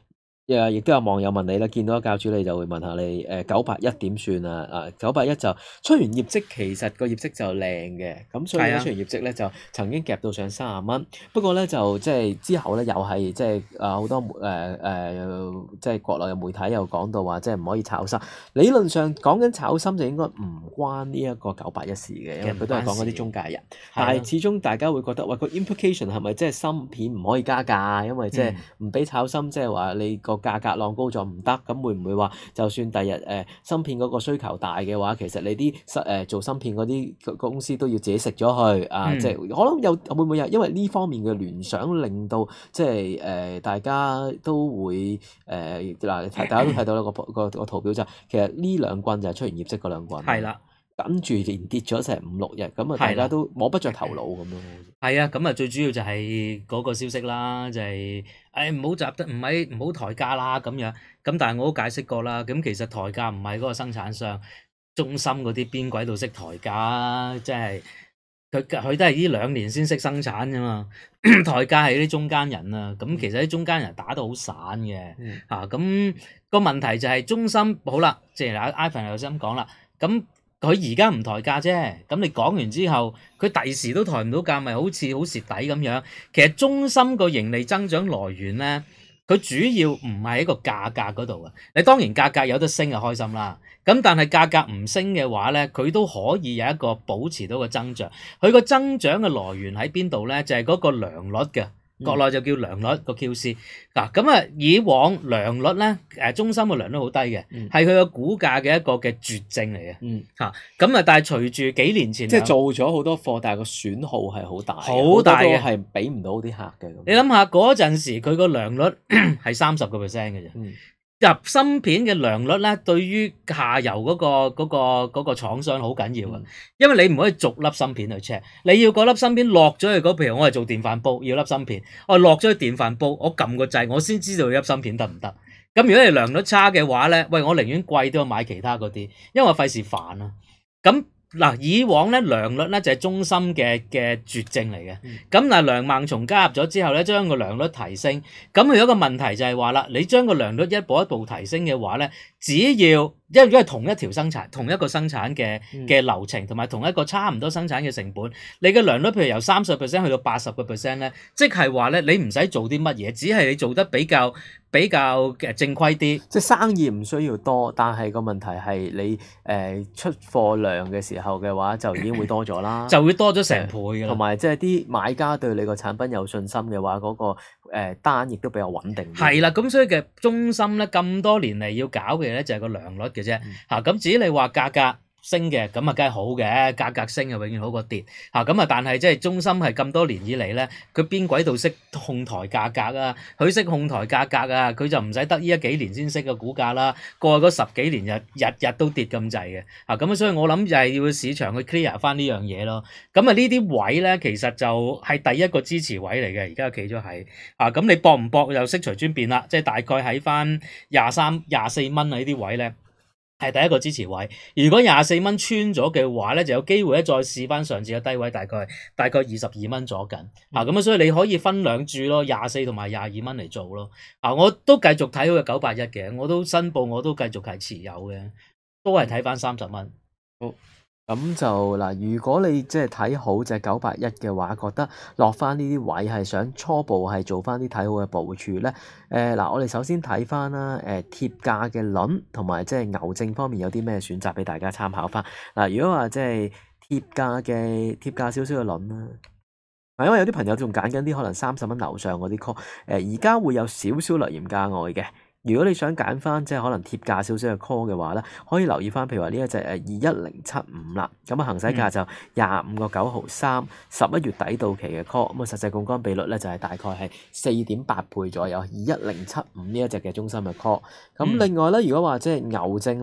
誒，亦都有網友問你啦，見到教主你就會問下你誒九八一點算啊？啊九八一就出完業績，其實個業績就靚嘅，咁所以咧係啊出完業績咧就曾經夾到上三十蚊，不過咧就即係之後咧又係即係啊好多誒誒、呃、即係國內嘅媒體又講到話即係唔可以炒深，理論上講緊炒深就應該唔關呢一個九八一事嘅，因為佢都係講嗰啲中介人，但係始終大家會覺得喂個 implication 係咪即係芯片唔可以加價？因為即係唔俾炒深，即係話你個價格浪高咗唔得，咁會唔會話就算第日誒芯片嗰個需求大嘅話，其實你啲誒做芯片嗰啲公司都要自己食咗去啊？ 嗯即係可能有會唔會有因為呢方面嘅聯想令到即係誒大家都會誒嗱，大家都睇到啦個個個圖表就係其實呢兩棍就係出完業績嗰兩棍。 係啦。 跟住連跌咗成五六日，咁啊大係啦家都摸不着頭腦咁樣。 係啊，咁啊最主要就係嗰個消息啦，就係誒唔好集得，唔係唔好抬價啦咁樣。咁但係我都解釋過啦，咁其實抬價唔係嗰個生產商，中芯嗰啲邊鬼度識抬價啊？即係佢佢都係呢兩年先識生產啫嘛。抬價係啲中間人啊，咁其實啲中間人打得好散嘅嗯嚇。咁個問題就係中芯好啦，即係阿 Ivan 頭先咁講啦，咁。佢而家唔抬價啫，咁你講完之後，佢第時都抬唔到價，咪好似好蝕底咁樣。其實中芯個盈利增長來源咧，佢主要唔係喺個價格嗰度啊。你當然價格有得升就開心啦，咁但係價格唔升嘅話咧，佢都可以有一個保持到個增長。佢個增長嘅來源喺邊度咧？就係嗰個良率嘅。國內就叫良率個 Q C 嗱，咁啊以往良率咧，誒中芯嘅良率好低嘅，係佢個股價嘅一個嘅絕症嚟嘅， 嗯嚇咁啊！但係隨住幾年前即係做咗好多貨，但係個損耗係好大嘅， 好大嘅好多都係俾唔到啲客嘅。 你諗下嗰陣時佢個良率係三十個 percent 嘅啫。 嗯入芯片嘅良率咧，對於下游嗰、個嗰、個嗰、個廠商好緊要啊， 嗯因為你唔可以逐粒芯片去 check，你要嗰粒芯片落咗去嗰，譬如我係做電飯煲，要粒芯片，我落咗去電飯煲，我撳個掣，我先知道粒芯片得唔得。咁如果你良率差嘅話咧，喂，我寧願貴都要買其他嗰啲，因為我費事煩啊。咁嗱，以往咧良率咧就係中芯嘅嘅絕症嚟嘅，咁、 嗯、 但係梁孟松加入咗之後咧，將個良率提升，咁佢有一個問題就係話啦，你將個良率一步一步提升嘅話咧，只要因為如果係同一條生產、同一個生產嘅嘅流程，同埋同一個差唔多生產嘅成本，你嘅良率譬如由三十 percent 去到八十個 percent 咧，即係話咧你唔使做啲乜嘢，只係你做得比較比較嘅正規啲， 即係生意唔需要多，但係個問題係你誒、呃、出貨量嘅時候嘅話，就已經會多咗啦， 就會多咗成倍㗎啦。 同埋即係啲買家對你個產品有信心嘅話，嗰、那個誒、呃、單亦都比較穩定。 係啦，咁所以嘅中芯咧咁多年嚟要搞嘅嘢咧就係個良率嘅啫。嚇、嗯，咁至於你話價格升嘅，咁啊梗係好嘅，價格升啊永遠好過跌。嚇，咁啊但係即係中芯係咁多年以嚟咧，佢邊鬼度識控台價格啊？佢識控台價格啊，佢就唔使得呢一幾年先識個股價啦。過去嗰十幾年日日日都跌咁滯嘅。嚇，咁啊所以我諗就係要市場去 clear 翻呢樣嘢咯。咁啊呢啲位咧其實就係第一個支持位嚟嘅，而家企咗喺啊，咁你搏唔搏又悉隨尊便啦。即係大概喺翻廿三、廿四蚊啊呢啲位咧。係第一個支持位，如果廿四蚊穿咗嘅話咧，就有機會咧再試翻上次嘅低位，大概大概二十二蚊左近。啊，咁啊，所以你可以分兩注咯，廿四同埋廿二蚊嚟做咯。啊，我都繼續睇好嘅九八一嘅，我都申報我都繼續係持有嘅，都係睇翻三十蚊。 好。咁就嗱，如果你即係睇好隻九八一嘅話，覺得落翻呢啲位係想初步係做翻啲睇好嘅部署咧。誒、呃、嗱，我哋首先睇翻啦，誒、呃、貼價嘅輪同埋即係牛證方面有啲咩選擇俾大家參考翻。嗱，如果話即係貼價嘅貼價少少嘅輪啦，嗱，因為有啲朋友仲揀緊啲可能三十蚊樓上嗰啲 call，誒而家會有少少略嫌價外嘅。如果你想揀翻即係可能貼價少少嘅 call 嘅話咧，可以留意翻，譬如話呢一隻誒二一零七五啦，咁啊行使價就廿五個九毫三，十一月底到期嘅 call，咁啊實際槓桿比率咧就係大概係四點八倍左右，二一零七五呢一隻嘅中芯嘅 call。咁另外咧，如果話即係牛證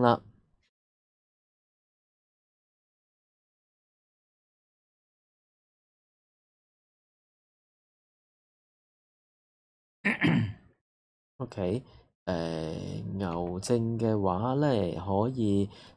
啦。OK。誒、呃、牛證嘅話咧，可以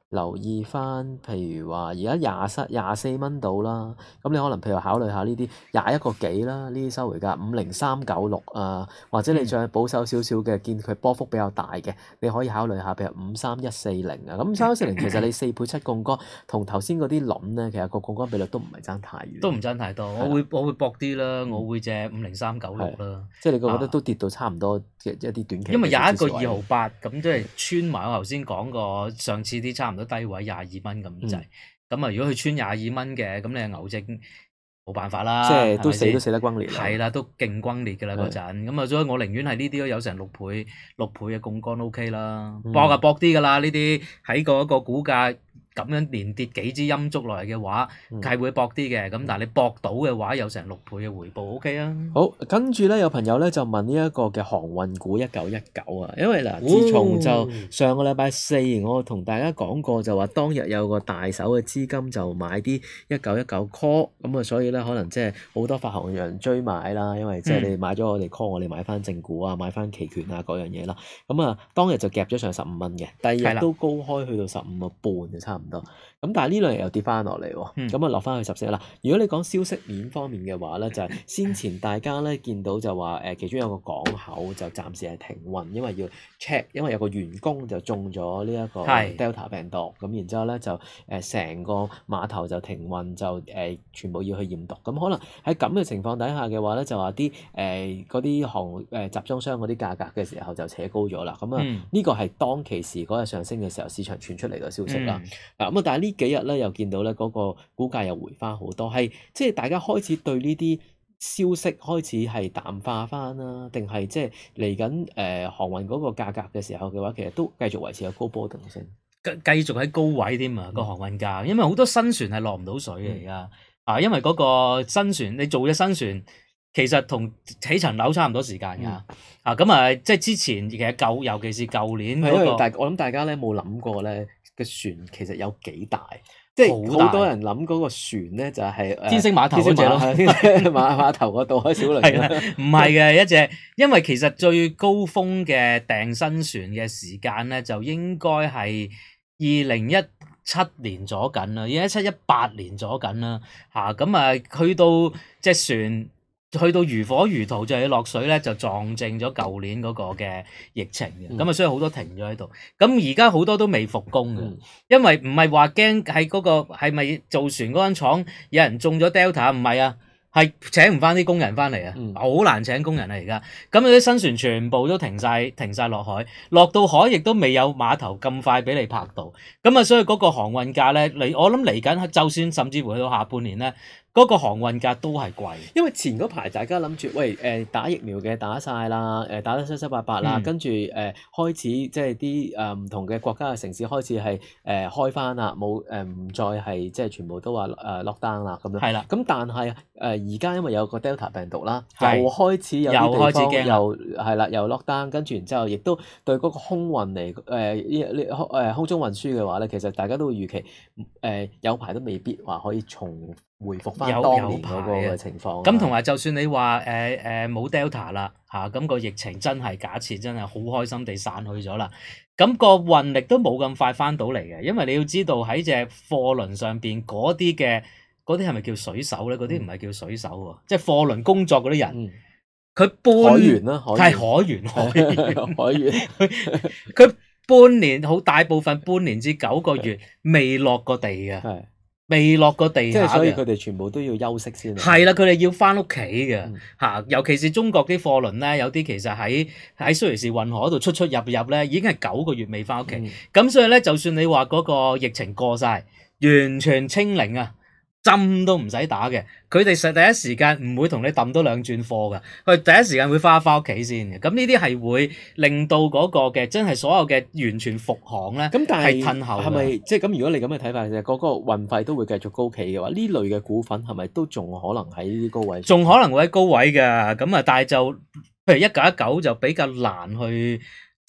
留意翻，譬如話而家廿三廿四蚊到啦，咁你可能譬如考慮下呢啲廿一個幾啦，呢啲收回價五零三九六啊，或者你再保守少少嘅，見佢波幅比較大嘅，你可以考慮下譬如五三一四零啊，咁五三一四零其實你四倍七槓桿，同頭先嗰啲輪咧，其實個槓桿比率都唔係爭太遠， 都唔爭太多。我會我會搏啲啦，我會借五零三九六啦， 即係你覺得都跌到差唔多嘅一啲短期。 因為廿一個二毫八，咁即係穿埋我頭先講過上次啲差唔多低位廿二蚊咁滯。咁啊，如果佢穿廿二蚊嘅，咁你牛證冇辦法啦， 即係都死係咪先都死得轟烈啦。 係啦，都勁轟烈㗎啦嗰陣。咁啊，所以我寧願係呢啲都有成六倍六倍嘅槓桿 O K 啦，搏啊搏啲㗎啦，呢啲喺嗰個股價咁樣連跌幾支陰燭落嚟嘅話，係會搏啲嘅。咁但係你搏到嘅話，有成六倍嘅回報 O K 啊。 好，跟住咧有朋友咧就問呢一個嘅航運股一九一九啊，因為嗱，自從就上個禮拜四我同大家講過，就話當日有個大手嘅資金就買啲一九一九 call，咁啊所以咧可能即係好多發行人追買啦，因為即係你買咗我哋 call，我哋買翻正股啊，買翻期權啊嗰樣嘢啦。咁啊當日就夾咗上十五蚊嘅，第二日都高開去到十五個半就差唔多。咁但係呢兩日又跌翻落嚟喎，咁啊落翻去十四啦。如果你講消息面方面嘅話咧，就係、是、先前大家咧見到就話誒，其中有個港口就暫時係停運，因為要 check，因為有個員工就中咗呢一個 Delta 病毒，咁然之後咧就誒成個碼頭就停運，就誒、呃、全部要去驗毒。咁可能喺咁嘅情況底下嘅話咧，就話啲誒嗰啲航誒集裝箱嗰啲價格嘅時候就扯高咗啦。咁啊呢個係當其時嗰日上升嘅時候，市場傳出嚟嘅消息啦。嗱咁啊，但係呢幾日咧又見到咧嗰個股價又回翻好多，係即係大家開始對呢啲消息開始係淡化翻啦，定係即係嚟緊誒航運嗰個價格嘅時候嘅話，其實都繼續維持有高波動性， 繼繼續喺高位添啊個航運價，因為好多新船係落唔到水嘅而家啊，因為嗰個新船你做嘅新船。其實同起層樓差唔多時間㗎，嗯、啊咁啊，即係之前其實舊，尤其是舊年嗰、嗰個， 大我諗大家咧冇諗過咧嘅船其實有幾大，即係好多人諗嗰個船咧就係、是、 天星碼頭嗰隻咯， 碼碼頭嗰度開小輪。 係啦，唔係嘅一隻，因為其實最高峰嘅訂新船嘅時間咧就應該係二零一七年左緊啦，二零一七一八年左緊啦，嚇咁啊去到隻船。去到如火如荼就係落水咧，就撞正咗舊年嗰個嘅疫情嘅，咁啊、嗯、所以好多停咗喺度。咁而家好多都未復工嘅，嗯、因為唔係話驚喺嗰個係咪造船嗰間廠有人中咗 Delta， 唔係啊，係請唔翻啲工人翻嚟啊，好、嗯、難請工人啊而家。咁有啲新船全部都停晒，停晒落海，落到海亦都未有碼頭咁快俾你泊到。咁啊，所以嗰個航運價咧，嚟我諗嚟緊，就算甚至乎去到下半年咧。嗰個航運價都係貴， 因為前嗰排大家諗住，喂誒、呃、打疫苗嘅打晒啦，誒打得七七八八啦，嗯、跟住誒、呃、開始即係啲誒唔同嘅國家嘅城市開始係誒、呃、開翻啦，冇誒唔再係即係全部都話誒 lock down 啦咁樣。係啦的，咁但係誒而家因為有個 Delta 病毒啦，的又開始有啲地方又係啦，又 lock down，跟住然之後亦都對嗰個空運嚟誒呢呢誒空中運輸嘅話咧，其實大家都會預期誒、呃、有排都未必話可以重回復翻當年嗰個嘅情況。 咁同埋就算你話誒誒冇 Delta 啦嚇，咁、個疫情真係假設真係好開心地散去咗啦。咁、個運力都冇咁快翻到嚟嘅，因為你要知道喺隻貨輪上邊嗰啲嘅嗰啲係咪叫水手咧？嗰啲唔係叫水手喎，即係貨輪工作嗰啲人，佢、嗯、半海員啦， 係海員，海員， 海員， 佢半年好大部分半年至九個月未落過地嘅。未落過地下嘅， 即係所以佢哋全部都要休息先。 係啦，佢哋要翻屋企嘅嚇，嗯、尤其是中國啲貨輪咧，有啲其實喺喺蘇伊士運河嗰度出出入入咧，已經係九個月未翻屋企。咁、嗯、所以咧，就算你話嗰個疫情過晒，完全清零啊，針都唔使打嘅，佢哋實第一時間唔會同你抌多兩轉貨㗎，佢第一時間會翻翻屋企先嘅。咁呢啲係會令到嗰個嘅真係所有嘅完全復航咧， 咁但係褪後係咪即係咁？如果你咁嘅睇法，其實嗰個運費都會繼續高企嘅話，呢類嘅股份係咪都仲可能喺呢啲高位？ 仲可能會喺高位㗎，咁啊，但係就譬如一九一九就比較難去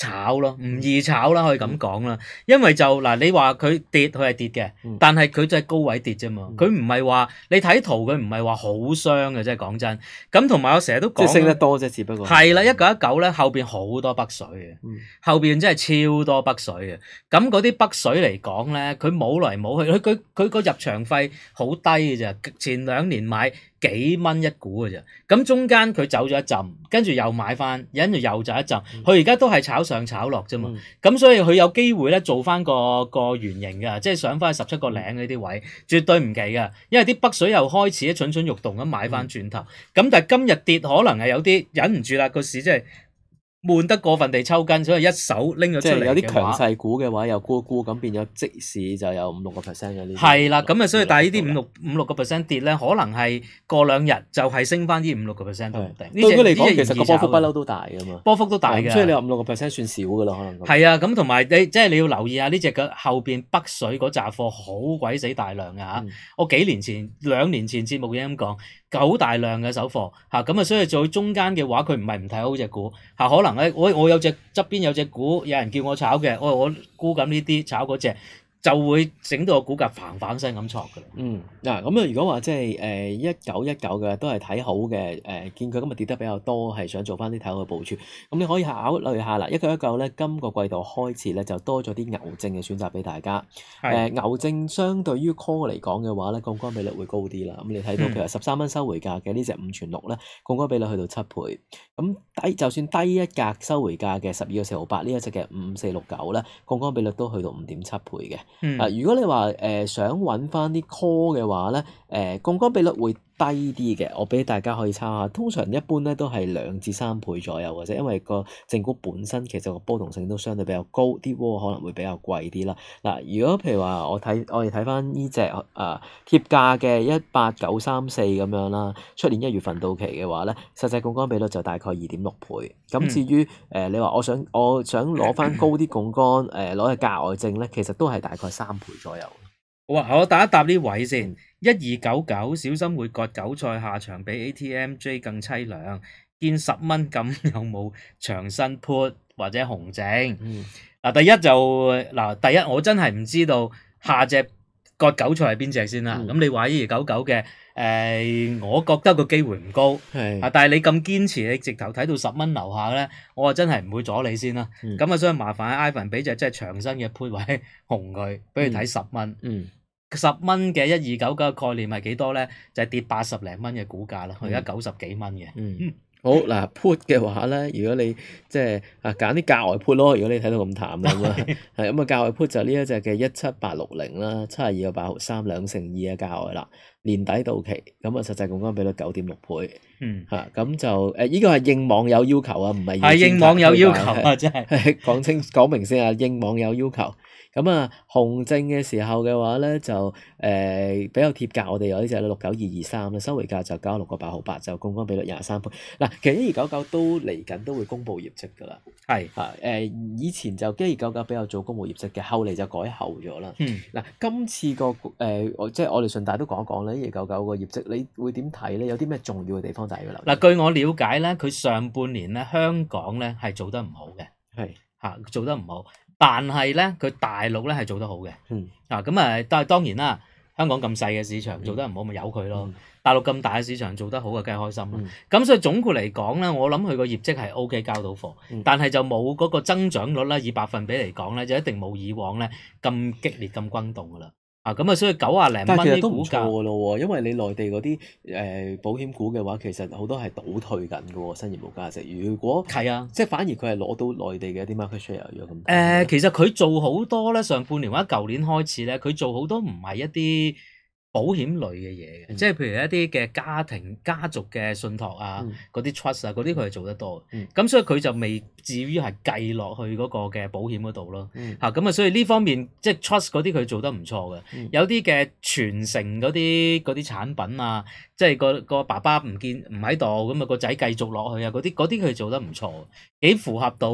炒咯，唔易炒啦，可以咁講啦。因為就嗱，你話佢跌，佢係跌嘅， 嗯但係佢就係高位跌啫嘛。 嗯佢唔係話你睇圖，佢唔係話好傷嘅，即係講真。咁同埋我成日都講， 即係升得多啫，只不過係啦，一九一九咧後邊好多北水嘅， 嗯後邊真係超多北水嘅。咁嗰啲北水嚟講咧，佢冇來冇去，佢佢佢個入場費好低嘅咋。前兩年買幾蚊一股嘅咋，咁中間佢走咗一陣，跟住又買翻，跟住又走一陣，佢而家都係炒上炒落啫嘛。咁、 嗯、 所以佢有機會咧做翻個個圓形嘅，即係上翻去十七個零呢啲位，絕對唔奇嘅。因為啲北水又開始蠢蠢欲動咁買翻轉頭。咁、嗯、但係今日跌可能係有啲忍唔住啦，個市真係悶得過分地抽筋，所以一手拎咗出嚟嘅話， 即係有啲強勢股嘅話又沽沽，咁變咗即市就有五六個 percent 嘅呢啲。 係啦，咁啊，所以但係呢啲五六五六個 percent 跌咧，可能係過兩日就係升翻啲五六個 percent 都唔定。 對佢嚟講， 隻其實個波幅不嬲都大噶嘛。 波幅都大嘅， 所以你話五六個 percent 算少噶啦，可能。 係啊，咁同埋你即係你要留意下呢隻嘅後邊北水嗰扎貨好鬼死大量嘅嚇。嗯、我幾年前兩年前節目已經咁講。好大量嘅手貨嚇，咁啊，所以做中間嘅話，佢唔係唔睇好隻股嚇，可能咧，我我有隻側邊有隻股，有人叫我炒嘅，我我沽緊呢啲炒嗰隻，就會整到個股價嘭嘭聲咁挫㗎啦。 嗯，嗱咁啊，如果話即係誒一九一九嘅都係睇好嘅，誒、呃、見佢今日跌得比較多，係想做翻啲睇好嘅部署，咁你可以考慮下啦。一九一九咧，今個季度開始咧就多咗啲牛證嘅選擇俾大家。誒的、呃、牛證相對於 call 嚟講嘅話咧，槓桿比率會高啲啦。咁你睇到譬如十三蚊收回價嘅呢隻五全六咧，槓桿比率去到七倍。咁低就算低一格收回價嘅十二個四毫八呢一隻嘅五四六九咧，槓桿比率都去到五點七倍嘅。 嗯、 啊，如果你話誒、呃、想揾翻啲 call 嘅話咧，誒槓桿比率會低啲嘅，我俾大家可以參考下。通常一般咧都係兩至三倍左右嘅啫，因為個正股本身其實個波動性都相對比較高，啲窩可能會比較貴啲啦。嗱，如果譬如話我睇我哋睇翻呢隻啊貼價嘅一八九三四咁樣啦，出年一月份到期嘅話咧，實際槓桿比率就大概二點六倍。咁至於誒、呃、你話我想我想攞翻高啲槓桿誒攞去價外證咧，其實都係大概三倍左右。 好啊，我答一答呢位先。一二九九小心會割韭菜，下場比 A T M J 更凄涼。見十蚊咁有冇長身 put 或者紅證？嗱、嗯，第一就嗱，第一我真係唔知道下隻割韭菜係邊隻先啦。咁、嗯、你話一二九九嘅誒，我覺得個機會唔高。係啊，但係你咁堅持，你直頭睇到十蚊樓下咧，我啊真係唔會阻你先啦。咁啊、嗯，所以麻煩 Ivan 俾隻即係長身嘅 put 或者紅佢，俾佢睇十蚊。嗯。嗯十蚊嘅一二九九嘅概念係幾多咧？就係、是、跌八十零蚊嘅股價啦，佢而家九十幾蚊嘅。嗯，嗯好嗱 put 嘅話咧，如果你即係啊揀啲價外 put 咯，如果你睇到咁淡咁啊，係咁啊價外 put 就呢一隻嘅一七八六零啦，七十二個八毫三兩成二嘅價外啦，年底到期，咁啊實際槓桿比率九點六倍。嗯，嚇咁就誒依個係應網友要求啊，唔係係應網友要求啊，真係講清講明先啊，應網友要求。咁啊，紅證嘅時候嘅話咧，就誒、呃、比較貼價，我哋有呢隻六九二二三啦，收回價就九十六個八毫八，就槓桿比率廿三倍。嗱，其實一二九九都嚟緊都會公布業績㗎啦。係啊，誒以前就一二九九比較早公布業績嘅，後嚟就改後咗啦。嗯，嗱，今次個誒、呃、即係我哋順帶都講一講咧，一二九九個業績，你會點睇咧？有啲咩重要嘅地方就係要留意。 嗱，據我了解咧，佢上半年咧香港咧係做得唔好嘅，係嚇是做得唔好。但係咧，佢大陸咧係做得好嘅。嗯。嗱咁啊，但係當然啦，香港咁細嘅市場做得唔好，咪由佢咯。嗯、大陸咁大嘅市場做得好嘅，梗係開心啦。咁、嗯、所以總括嚟講咧，我諗佢個業績係 O K 交到貨，嗯、但係就冇嗰個增長率啦，以百分比嚟講咧，就一定冇以往咧咁激烈、咁轟動噶啦。啊，咁啊，所以九啊零蚊啲股價噶咯喎，因為你內地嗰啲誒保險股嘅話，其實好多係倒退緊嘅喎，新業務價值。如果係啊， 即係反而佢係攞到內地嘅一啲 market share 咗咁。誒、 呃，其實佢做好多咧，上半年或者舊年開始咧，佢做好多唔係一啲保險類嘅嘢嘅，嗯、即係譬如一啲嘅家庭家族嘅信託啊，嗰啲、嗯、trust 啊，嗰啲佢係做得多。咁、嗯、所以佢就未至於係計落去嗰個嘅保險嗰度咯。嚇咁、嗯、啊，所以呢方面即係 trust 嗰啲佢做得唔錯嘅。嗯、有啲嘅傳承嗰啲嗰啲產品啊，即係個個爸爸唔見唔喺度，咁啊個仔繼續落去啊，嗰啲嗰啲佢做得唔錯，幾符合到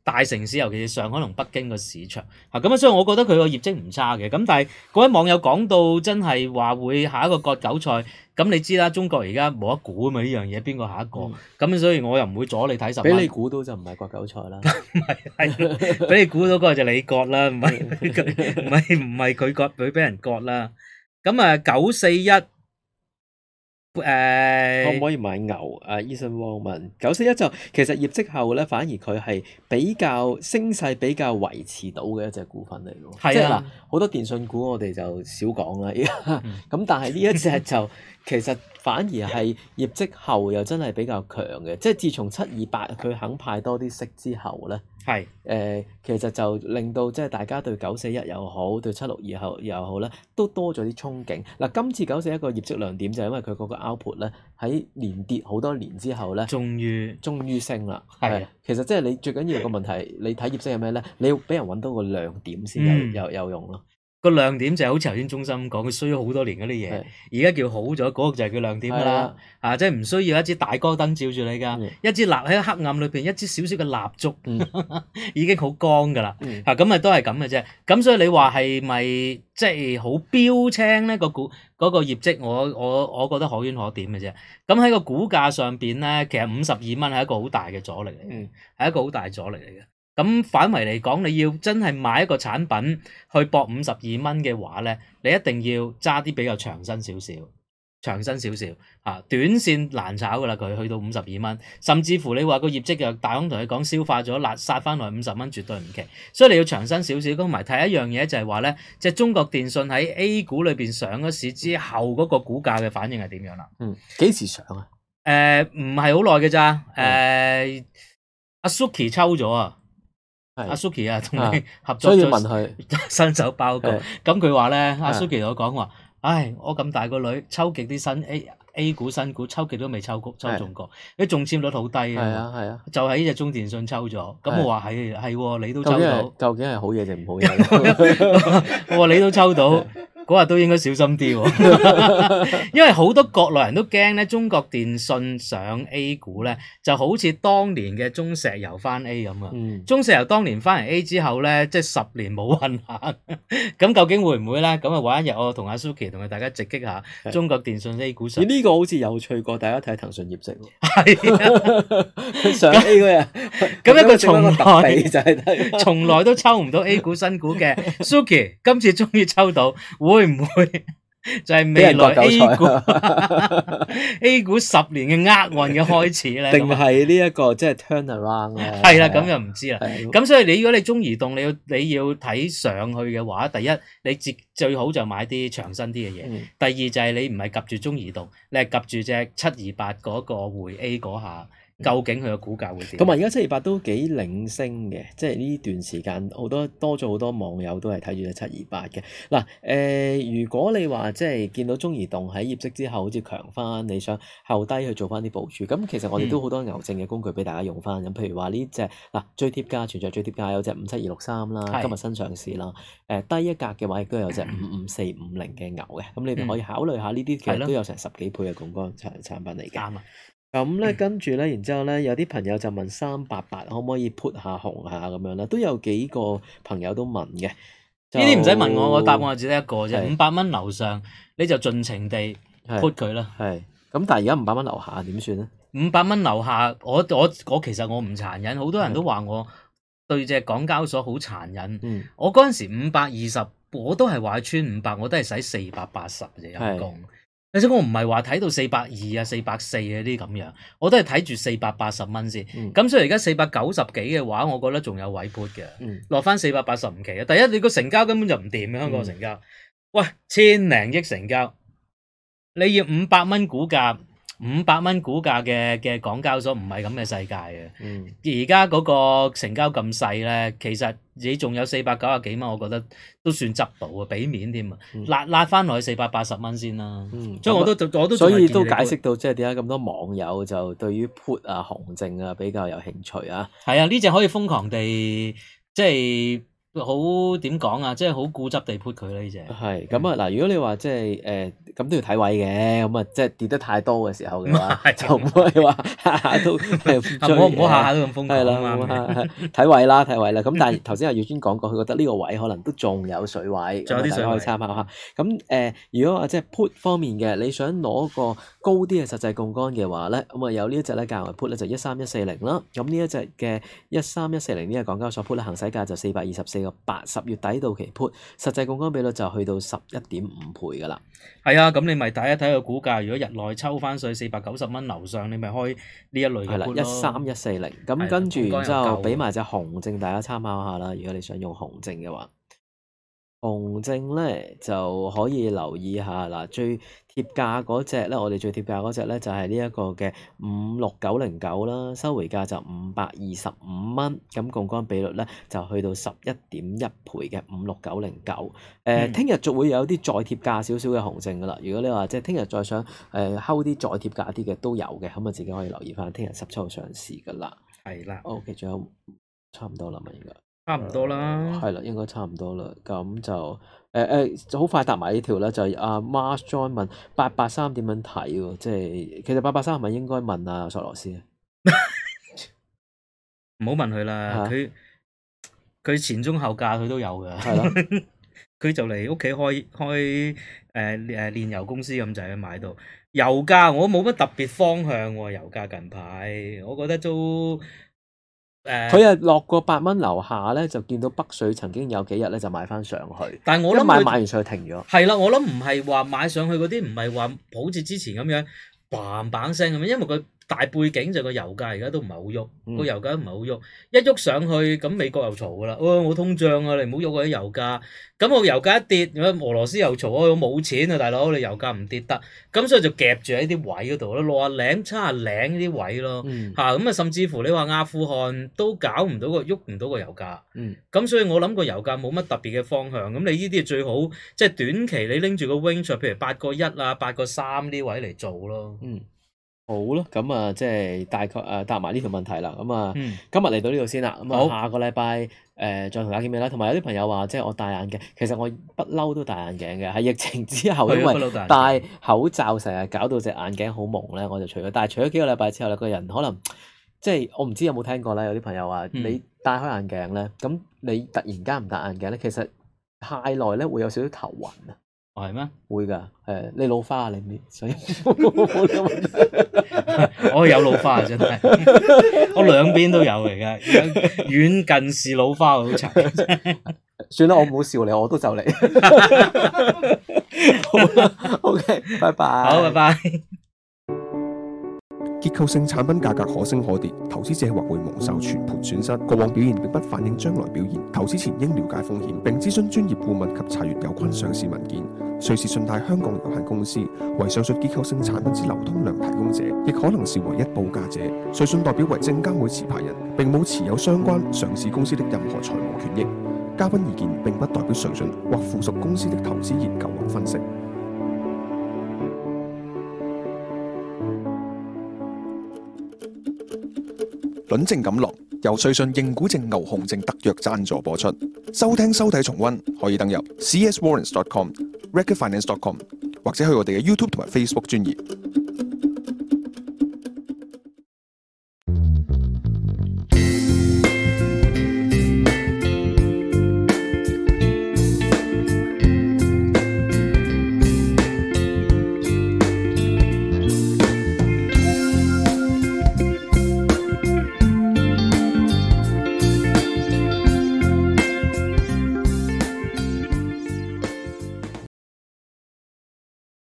大城市，尤其是上海同北京個市場嚇，咁啊，所以我覺得佢個業績唔差嘅。咁但係嗰位網友講到真係話會下一個割韭菜，咁你知啦，中國而家冇得估啊嘛，呢樣嘢邊個下一個？咁、嗯、所以我又唔會阻你睇十蚊。 俾你估到就唔係割韭菜啦， 唔係係俾你估到嗰個就你割啦，唔係唔係唔係佢割，佢俾人割啦。咁啊九四一。誒、呃、 可唔可以買牛？啊，Eason Wong 問九四一就其實業績後咧，反而佢係比較升勢比較維持到嘅一隻股份嚟咯。 係啊， 即係嗱，好多電信股我哋就少講啦。咁、嗯、但係呢一隻就其實反而係業績後又真係比較強嘅。即係自從七二八佢肯派多啲息之後咧，係誒、呃、其實就令到即係大家對九四一又好，對七六二後又好咧，都多咗啲憧憬。嗱，今次九四一個業績亮點就係因為佢嗰個 output 咧喺連跌好多年之後咧，終於終於升啦。係，其實即係你最緊要個問題，你睇業績係咩咧？你要俾人揾到個亮點先有、嗯、有有用咯。 個亮點就係好似頭先中心講，佢衰咗好多年嗰啲嘢，而家叫好咗，嗰、嗰個就係叫亮點㗎啦。啊，即係唔需要一支大光燈照住你㗎，一支蠟喺黑暗裏邊，一支少少嘅蠟燭、嗯、已經好光㗎啦。嗯、啊，咁啊都係咁嘅啫。咁所以你話係咪即係好標青咧？個股嗰個業績，我我我覺得可圈可點嘅啫。咁喺個股價上邊咧，其實五十二蚊係一個好大嘅阻力嚟嘅，係、嗯、一個好大阻力嚟嘅。咁反為嚟講，你要真係買一個產品去搏五十二蚊嘅話咧，你一定要揸啲比較長身少少，長身少少嚇，短線難炒噶啦，佢去到五十二蚊，甚至乎你話個業績又大空同你講消化咗，辣殺翻來五十蚊絕對唔奇，所以你要長身少少。同埋睇一樣嘢就係話咧，即係中國電信喺 A 股裏邊上咗市之後嗰個股價嘅反應係點樣啦？ 嗯，幾時上啊？ 誒唔係好耐嘅咋？誒、呃、阿 Suki 抽咗啊！阿 Suki 啊，同你合作， 所以問佢新手包個，咁佢話咧，阿 Suki 同我講話，唉，我咁大個女，抽極啲新 A A 股新股，抽極都未抽抽中過，啲中籤率好低啊，係啊係啊，就係呢隻中電信抽咗，咁我話係係，你都抽到， 究竟係好嘢定唔好嘢？ 我話你都抽到。嗰日都應該小心啲喎，因為好多國內人都驚咧，中國電信上 A 股咧，就好似當年嘅中石油翻 A 咁啊。嗯、中石油當年翻嚟 A 之後咧，即係十年冇運行，咁究竟會唔會咧？咁啊，揾一日我同阿 Suki 同大家直擊下中國電信 A 股上。 呢個好似有趣過，大家睇騰訊業績喎。係上 A 嗰日，咁一個從來就係睇， 從來都抽唔到 A 股新股嘅 Suki，今次終於抽到。會唔會就係未來 A 股 A 股十年嘅厄運嘅開始咧？ 定係呢一個即係 turn around 咧？ 係啦，咁又唔知啦。咁所以你如果你中移動，你要你要睇上去嘅話，第一你接最好就買啲長身啲嘅嘢。嗯、第二就係你唔係夾住中移動，你係夾住隻七二八嗰個回 A 嗰下。究竟佢個股價會點？ 同埋而家七二八都幾領升嘅，即係呢段時間好多多咗好多網友都係睇住隻七二八嘅。嗱，誒、呃，如果你話即係見到中移動喺業績之後好似強翻，你想後低去做翻啲部署，咁其實我哋都好多牛證嘅工具俾大家用翻。咁、嗯、譬如話呢隻嗱最貼價，存在最貼價有隻五七二六三啦，今日新上市啦。誒、呃、低一格嘅話，亦都有隻五五四五零嘅牛嘅。咁、嗯、你哋可以考慮下呢啲，其實都有成十幾倍嘅槓桿產產品嚟嘅。啱啊！咁咧，跟住咧，然之後咧，有啲朋友就問三八八可唔可以 put 下紅下咁樣啦，都有幾個朋友都問嘅。 呢啲唔使問我，我答案係只得一個啫。五百蚊樓上你就盡情地 put 佢啦。係。 咁但係而家五百蚊樓下點算咧？ 五百蚊樓下，我我我其實我唔殘忍，好多人都話我對隻港交所好殘忍。嗯、我嗰陣時五百二十，我都係話穿五百，我都係使四百八十嘅人工。而且我唔係話睇到四百二啊、四百四啊啲咁樣，我都係睇住四百八十蚊先。咁、嗯、所以而家四百九十幾嘅話，我覺得仲有位 put 嘅。落翻四百八十唔奇啊！第一，你個成交根本就唔掂嘅香港成交。嗯、喂，千零億成交，你要五百蚊股價，五百蚊股價嘅嘅港交所唔係咁嘅世界嘅。而家嗰個成交咁細咧，其實你仲有四百九十幾蚊，我覺得都算執到啊，俾面添啊，拉拉翻落去四百八十蚊先啦。嗯、所以我都我都所以都解釋到即係點解咁多網友就對於 put 啊、紅證啊比較有興趣啊。 係啊，呢隻可以瘋狂地即係。好點講啊，即係好固執地 put 佢呢隻。 係咁啊嗱，如果你話即係誒咁都要睇位嘅，咁啊即係跌得太多嘅時候嘅話， 係就唔係話下下都係唔好唔好下下都咁瘋係啦， 狂啊嘛。 咁啊睇位啦，睇位啦。咁但係頭先阿耀尊講過，佢覺得呢個位可能都仲有水位， 仲有啲水位咁啊大家可以參考下。咁誒、呃，如果話即係 put 方面嘅，你想攞個高啲嘅實際槓桿嘅話咧，咁啊有呢一隻咧價為 put 咧就一三一四零啦。咁呢一隻嘅一三一四零呢個港交所 put 咧行使價就四百二十四個八，十月底到期 put，實際槓桿比率就去到十一點五倍噶啦。 係啊，咁你咪睇一睇個股價，如果日內抽翻上四百九十蚊樓上，你咪開呢一類嘅係啦， put 一三一四零。咁係跟住槓桿然之後又夠俾埋隻紅證大家參考下啦。如果你想用紅證嘅話，紅證咧就可以留意下嗱，最貼價嗰隻咧，我哋最貼價嗰隻咧就係呢一個嘅五六九零九啦，收回價就五百二十五蚊，咁槓桿比率咧就去到十一點一倍嘅五六九零九。誒、呃， 嗯聽日就會有啲再貼價少少嘅紅證噶啦。如果你話即係聽日再想誒睺啲再貼價啲嘅都有嘅，咁啊自己可以留意翻，聽日十七號上市噶啦。 係啦， OK，仲有差唔多啦嘛，應該。 差唔多啦。 係啦，應該差唔多啦。咁就誒誒，好快答埋呢條啦。就係阿 Mars John 問八八三點樣睇喎？即係其實八八三係咪應該問阿索羅斯啊？ 唔好問佢啦， 嚇佢佢前中後價佢都有㗎。 係咯， 佢就嚟屋企開開誒誒煉油公司咁滯，買到油價我冇乜特別方向喎。油價近排我覺得都誒， 佢啊落過八蚊樓下咧，就見到北水曾經有幾日咧就買翻上去， 但係我諗佢一買買完上去停咗。 係啦，我諗唔係話買上去嗰啲，唔係話好似之前咁樣嘭嘭聲咁樣，因為佢大背景就個油價而家都唔係好喐， 嗯個油價都唔係好喐，一喐上去咁美國又嘈噶啦，哇我通脹啊，你唔好喐我啲油價，咁我油價一跌，咁俄羅斯又嘈，我冇錢啊大佬，你油價唔跌得，咁所以就夾住喺啲位嗰度咯，六啊零、七啊零呢啲位咯， 嗯嚇咁啊甚至乎你話阿富汗都搞唔到個喐唔到個油價。 嗯咁所以我諗個油價冇乜特別嘅方向，咁你呢啲最好即係短期你拎住個 range，譬如八個一啊、八個三呢位嚟做咯。 嗯，好咯，咁啊即係大概誒答埋呢條問題啦。咁啊嗯， 今日嚟到呢度先啦。咁好啊下個禮拜誒再同大家見面啦。同埋有啲朋友話即係我戴眼鏡，其實我不嬲都戴眼鏡嘅。喺疫情之後，因為係啊不嬲戴眼鏡戴口罩成日搞到隻眼鏡好蒙咧，我就除咗。但係除咗幾個禮拜之後咧，個人可能即係我唔知有冇聽過咧，有啲朋友話嗯你戴開眼鏡咧，咁你突然間唔戴眼鏡咧，其實太耐咧會有少少頭暈啊。 哦係咩？ 會㗎，誒你老花啊你唔所以冇呢個問題。 我有老花啊真係，我兩邊都有嚟㗎，遠近視老花好慘。 算啦，我唔好笑你，我都就嚟。好啦，OK，拜拜。 好，拜拜。 結構性產品價格可升可跌，投資者或會蒙受全盤損失。過往表現並不反映將來表現，投資前應了解風險，並諮詢專業顧問及查閱有關上市文件。瑞士信貸香港有限公司為上述結構性產品之流通量提供者，亦可能是唯一報價者。瑞信代表為證監會持牌人，並冇持有相關上市公司的任何財務權益。嘉賓意見並不代表瑞信或附屬公司的投資研究或分析。論證錦囊由瑞信認股證牛熊證特約贊助播出。收聽收睇重溫可以登入 c s warrants dot com、recordfinance dot com 或者去我哋嘅 YouTube 同埋 Facebook 專頁。